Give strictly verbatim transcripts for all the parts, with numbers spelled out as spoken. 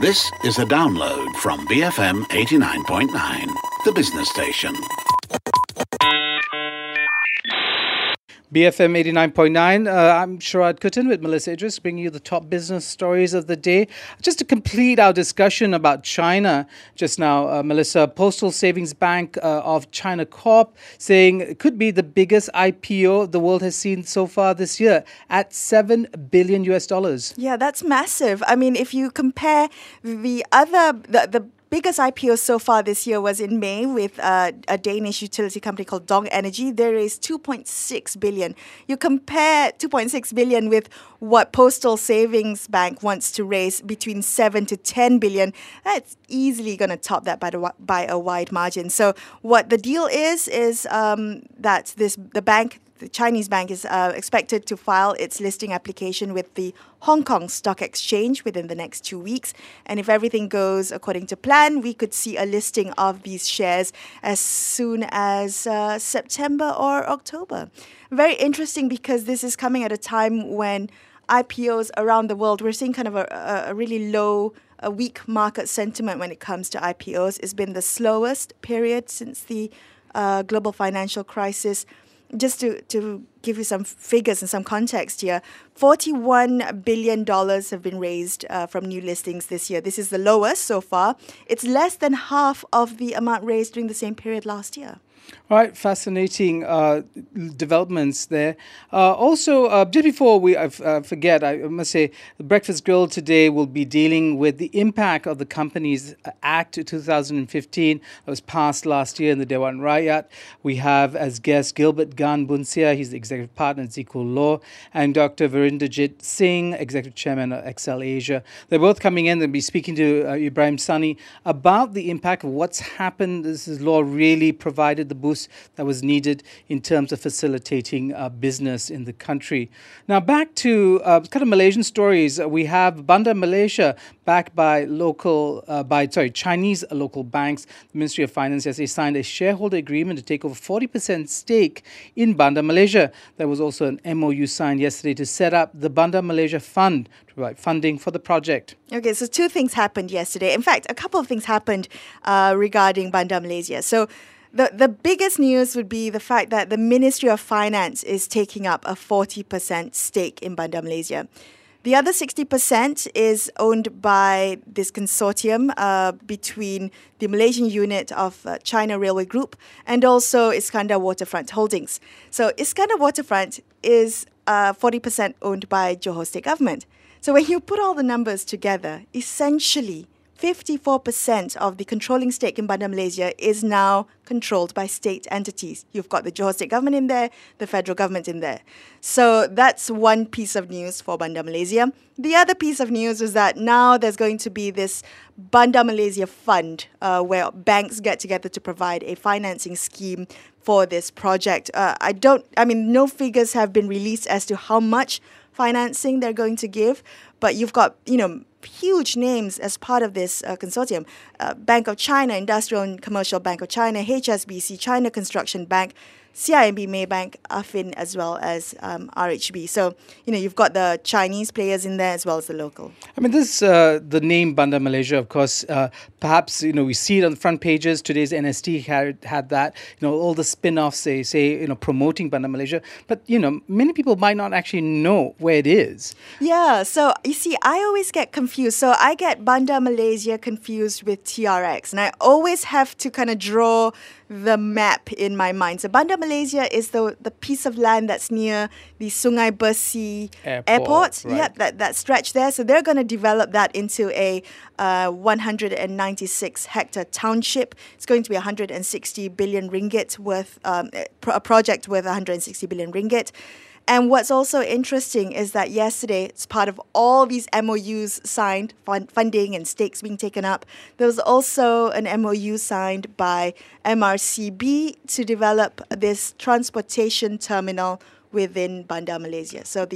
This is a download from B F M eighty-nine point nine, the business station. B F M eighty-nine point nine, uh, I'm Sharad Kuttan with Melissa Idris, bringing you the top business stories of the day. Just to complete our discussion about China just now, uh, Melissa, Postal Savings Bank uh, of China Corp saying it could be the biggest I P O the world has seen so far this year at seven billion U S dollars. Yeah, that's massive. I mean, if you compare the other, the, the biggest I P O so far this year was in May with uh, a Danish utility company called Dong Energy. There is two point six billion. You compare two point six billion with what Postal Savings Bank wants to raise between seven to ten billion. That's easily going to top that by, the, by a wide margin. So what the deal is, is um, that this the bank, the Chinese bank is uh, expected to file its listing application with the Hong Kong Stock Exchange within the next two weeks. And if everything goes according to plan, we could see a listing of these shares as soon as uh, September or October. Very interesting because this is coming at a time when I P Os around the world, we're seeing kind of a, a really low, a weak market sentiment when it comes to I P Os. It's been the slowest period since the uh, global financial crisis. Just to, to give you some figures and some context here, forty-one billion dollars have been raised uh, from new listings this year. This is the lowest so far. It's less than half of the amount raised during the same period last year. All right, fascinating uh, developments there. Uh, also, uh, just before we uh, forget, I must say, the Breakfast Grill today will be dealing with the impact of the Companies Act two thousand fifteen that was passed last year in the Dewan Rakyat. We have as guest Gilbert Gan Bunsia, he's the executive partner at Zikul Law, and Doctor Virendrajit Singh, executive chairman of Excel Asia. They're both coming in. They'll be speaking to uh, Ibrahim Sani about the impact of what's happened. This is law really provided the boost that was needed in terms of facilitating uh, business in the country. Now, back to uh, kind of Malaysian stories. Uh, we have Bandar Malaysia backed by local, uh, by sorry, Chinese local banks. The Ministry of Finance yesterday signed a shareholder agreement to take over forty percent stake in Bandar Malaysia. There was also an M O U signed yesterday to set up the Bandar Malaysia Fund to provide funding for the project. Okay, so two things happened yesterday. In fact, a couple of things happened uh, regarding Bandar Malaysia. So The the biggest news would be the fact that the Ministry of Finance is taking up a forty percent stake in Bandar Malaysia. The other sixty percent is owned by this consortium uh, between the Malaysian unit of uh, China Railway Group and also Iskandar Waterfront Holdings. So Iskandar Waterfront is uh, forty percent owned by Johor State Government. So when you put all the numbers together, essentially fifty-four percent of the controlling stake in Bandar Malaysia is now controlled by state entities. You've got the Johor State Government in there, the federal government in there. So that's one piece of news for Bandar Malaysia. The other piece of news is that now there's going to be this Bandar Malaysia Fund uh, where banks get together to provide a financing scheme for this project. Uh, I don't, I mean, no figures have been released as to how much financing they're going to give, but you've got, you know, huge names as part of this uh, consortium. Uh, Bank of China, Industrial and Commercial Bank of China, H S B C, China Construction Bank, C I M B Maybank, Affin, as well as um, R H B. So, you know, you've got the Chinese players in there as well as the local. I mean, this, uh, the name Bandar Malaysia, of course, uh, perhaps, you know, we see it on the front pages. Today's N S T had, had that, you know, all the spin-offs, they say, you know, promoting Bandar Malaysia. But, you know, many people might not actually know where it is. Yeah, so you see, I always get confused. So I get Bandar Malaysia confused with T R X. And I always have to kind of draw the map in my mind. So Bandar Malaysia is the the piece of land that's near the Sungai Besi Airport. Airport. Right. Yep, that, that stretch there. So they're going to develop that into a uh, one hundred ninety-six hectare township. It's going to be one hundred sixty billion ringgit worth, um, a project worth one hundred sixty billion ringgit. And what's also interesting is that yesterday, as part of all these M O Us signed, fund, funding and stakes being taken up, there was also an M O U signed by M R C B to develop this transportation terminal within Bandar Malaysia. So the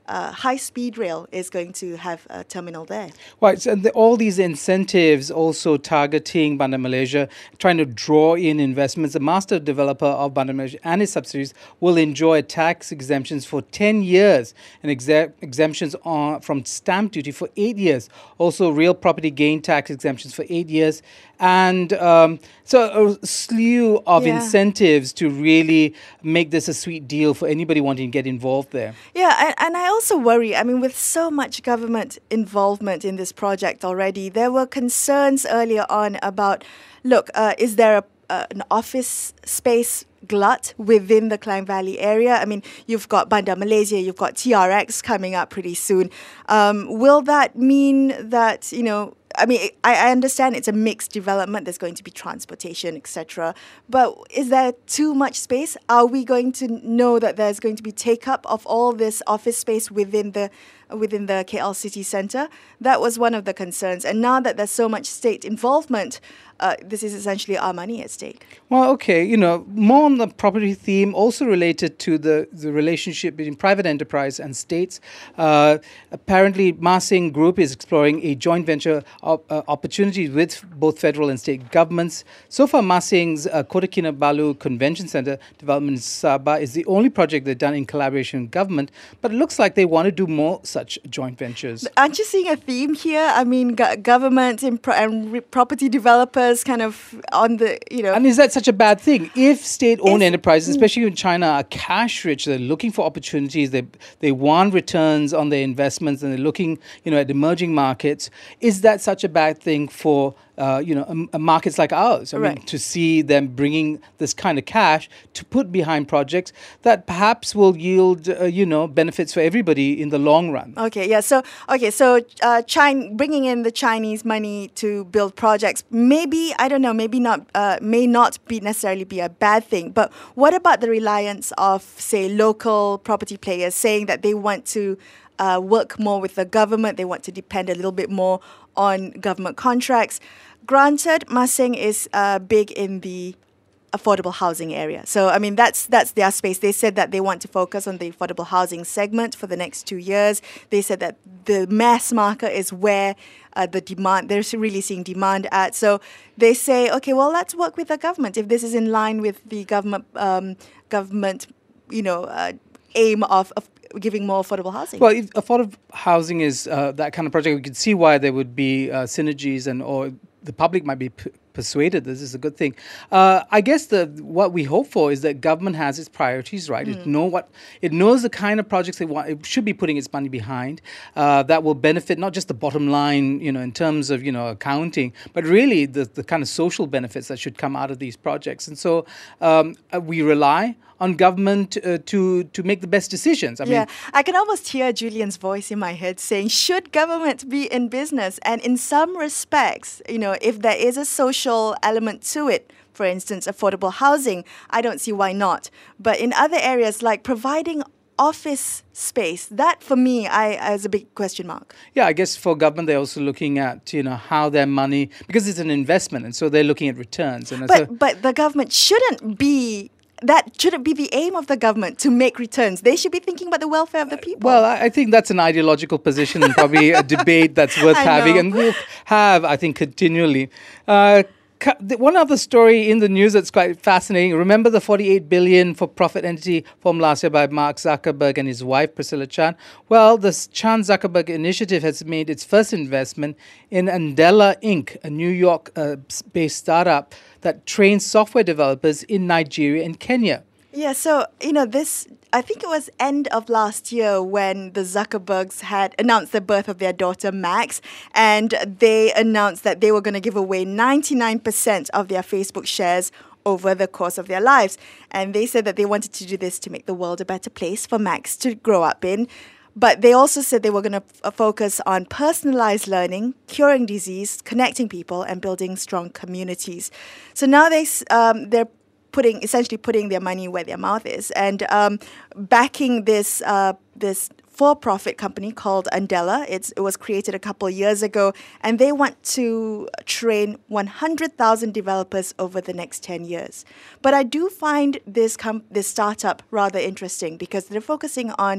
uh, high-speed rail is going to have a terminal there. Right, so the, all these incentives also targeting Bandar Malaysia, trying to draw in investments. The master developer of Bandar Malaysia and its subsidiaries will enjoy tax exemptions for ten years and exe- exemptions on, from stamp duty for eight years. Also, real property gain tax exemptions for eight years. And um, so a slew of Yeah. incentives to really make this a sweet deal for anybody wanting to get involved there. Yeah, and, and I also worry, I mean, with so much government involvement in this project already, there were concerns earlier on about, look, uh, is there a, uh, an office space glut within the Klang Valley area? I mean, you've got Bandar Malaysia, you've got T R X coming up pretty soon. Um, will that mean that, you know, I mean, I, I understand it's a mixed development. There's going to be transportation, et cetera. But is there too much space? Are we going to know that there's going to be take-up of all this office space within the within the K L city centre? That was one of the concerns. And now that there's so much state involvement, uh, this is essentially our money at stake. Well, okay, you know, more on the property theme, also related to the, the relationship between private enterprise and states. Uh, apparently, Ma Sing Group is exploring a joint venture op- uh, opportunity with both federal and state governments. So far, Ma Sing's uh, Kota Kinabalu Convention Centre development in Sabah is the only project they've done in collaboration with government, but it looks like they want to do more such joint ventures. Aren't you seeing a theme here? I mean, go- government and, pro- and re- property developers kind of on the, you know... And is that such a bad thing? If state-owned It's- enterprises, especially in China, are cash rich, they're looking for opportunities, they they want returns on their investments, and they're looking, you know, at emerging markets. Is that such a bad thing for, uh, you know, um, uh, markets like ours? I Right. mean, to see them bringing this kind of cash to put behind projects that perhaps will yield, uh, you know, benefits for everybody in the long run. Okay, yeah. So, okay, so uh, China, bringing in the Chinese money to build projects, maybe, I don't know, maybe not, uh, may not be necessarily be a bad thing. But what about the reliance of, say, local property players saying that they want to uh, work more with the government, they want to depend a little bit more on government contracts? Granted, Ma Sing is uh, big in the affordable housing area. So, I mean, that's that's their space. They said that they want to focus on the affordable housing segment for the next two years. They said that the mass market is where uh, the demand, they're really seeing demand at. So they say, okay, well, let's work with the government. If this is in line with the government, um, government, you know, uh, aim of, of giving more affordable housing. Well, if affordable housing is uh, that kind of project, we can see why there would be uh, synergies, and or the public might be p- persuaded this is a good thing. Uh, I guess the what we hope for is that government has its priorities right. Mm. It know what it knows the kind of projects they want. It should be putting its money behind uh, that will benefit not just the bottom line, you know, in terms of you know accounting, but really the the kind of social benefits that should come out of these projects. And so um, uh, we rely on government uh, to to make the best decisions. I yeah, mean, I can almost hear Julian's voice in my head saying, should government be in business? And in some respects, you know, if there is a social element to it, for instance, affordable housing, I don't see why not. But in other areas like providing office space, that for me, I is a big question mark. Yeah, I guess for government, they're also looking at, you know, how their money, because it's an investment, and so they're looking at returns. And But so, but the government shouldn't be, that shouldn't be the aim of the government to make returns. They should be thinking about the welfare of the people. well, I I think that's an ideological position and probably a debate that's worth I having, know. and we'll have, I think, continually. Uh, cu- the- One other story in the news that's quite fascinating. Remember the forty-eight billion for profit entity formed last year by Mark Zuckerberg and his wife Priscilla Chan? Well, the Chan Zuckerberg initiative has made its first investment in Andela Incorporated, a New York-based startup that trains software developers in Nigeria and Kenya. Yeah, so, you know, this, I think it was end of last year when the Zuckerbergs had announced the birth of their daughter, Max, and they announced that they were going to give away ninety-nine percent of their Facebook shares over the course of their lives. And they said that they wanted to do this to make the world a better place for Max to grow up in. But they also said they were going to f- focus on personalized learning, curing disease, connecting people, and building strong communities. So now they s- um, they're putting essentially putting their money where their mouth is, and um, backing this uh, this for-profit company called Andela. It's, it was created a couple of years ago, and they want to train one hundred thousand developers over the next ten years. But I do find this com- this startup rather interesting because they're focusing on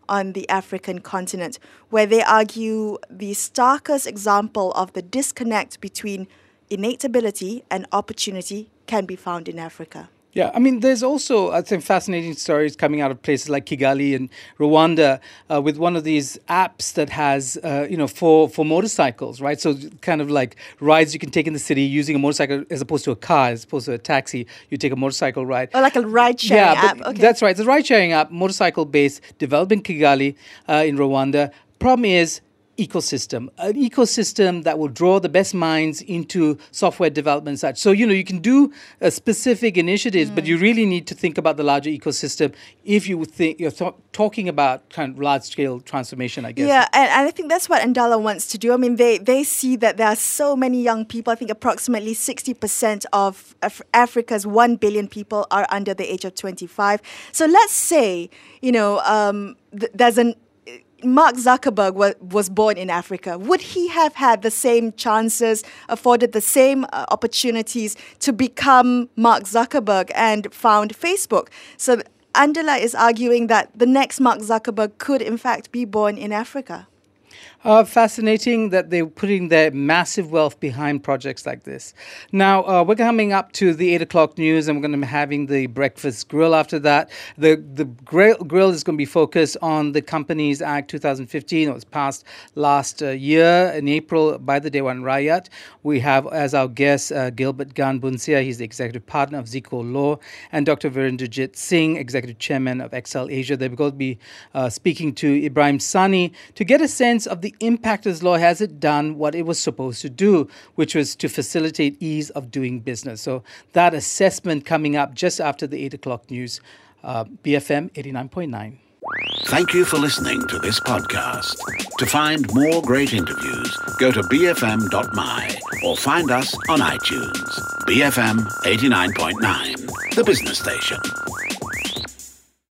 on the African continent, where they argue the starkest example of the disconnect between innate ability and opportunity can be found in Africa. Yeah, I mean, there's also, I think, fascinating stories coming out of places like Kigali and Rwanda uh, with one of these apps that has, uh, you know, for, for motorcycles, right? So kind of like rides you can take in the city using a motorcycle as opposed to a car, as opposed to a taxi. You take a motorcycle ride. Or like a ride-sharing yeah, app. But okay. That's right. It's a ride-sharing app, motorcycle-based, developed in Kigali uh, in Rwanda. Problem is, ecosystem, an ecosystem that will draw the best minds into software development and such. So, you know, you can do uh, specific initiatives, mm. but you really need to think about the larger ecosystem if you think you're th- talking about kind of large-scale transformation, I guess. Yeah, and, and I think that's what Andala wants to do. I mean, they, they see that there are so many young people. I think approximately sixty percent of Af- Africa's one billion people are under the age of twenty-five. So let's say, you know, um, th- there's an Mark Zuckerberg wa- was born in Africa. Would he have had the same chances, afforded the same uh, opportunities to become Mark Zuckerberg and found Facebook? So Andala is arguing that the next Mark Zuckerberg could in fact be born in Africa. Uh, fascinating that they're putting their massive wealth behind projects like this. Now, uh, we're coming up to the eight o'clock news, and we're going to be having the breakfast grill after that. The the grill, grill is going to be focused on the Companies Act twenty fifteen. It was passed last uh, year in April by the Dewan Rakyat. We have as our guest uh, Gilbert Gan Bunsia. He's the executive partner of Zico Law, and Doctor Virendrajit Singh, executive chairman of Excel Asia. They're going to be uh, speaking to Ibrahim Sani to get a sense of the impact of this law. Has it done what it was supposed to do, which was to facilitate ease of doing business? So that assessment coming up just after the eight o'clock news. Uh, B F M eighty-nine point nine. Thank you for listening to this podcast. To find more great interviews, go to b f m dot m y or find us on iTunes. B F M eighty-nine point nine, the business station.